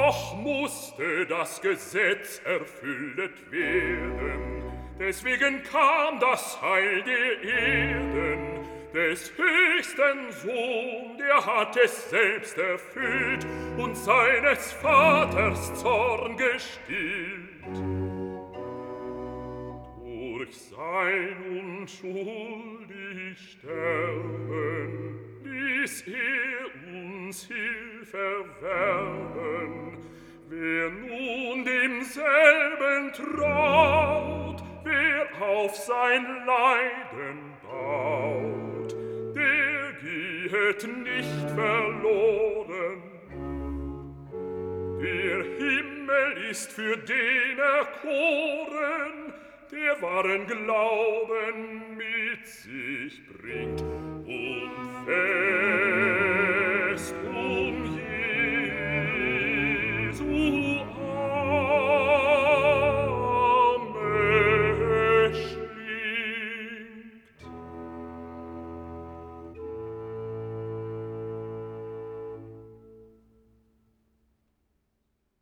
Doch musste das Gesetz erfüllet werden, deswegen kam das Heil der Erden, des höchsten Sohn, der hat es selbst erfüllt und seines Vaters Zorn gestillt. Durch sein unschuldig Sterben ließ uns Hilfe werben. Wer nun demselben traut, wer auf sein Leiden baut, der gehet nicht verloren. Der Himmel ist für den erkoren, der wahren Glauben mit sich bringt und